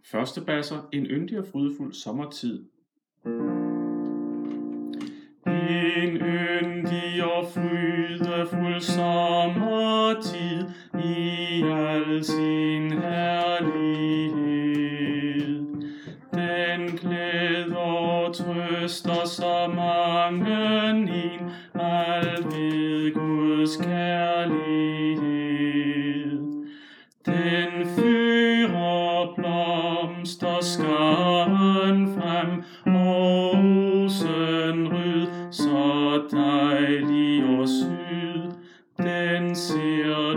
Første basser, en yndig og frydefuld sommertid. En yndig og frydefuld sommertid i al sin herlighed. Den glæder trøster så mangen en, alt ved Guds kærlighed. Den fører blomsterskaren frem, rosenrød, så dejlig og sød. Den ser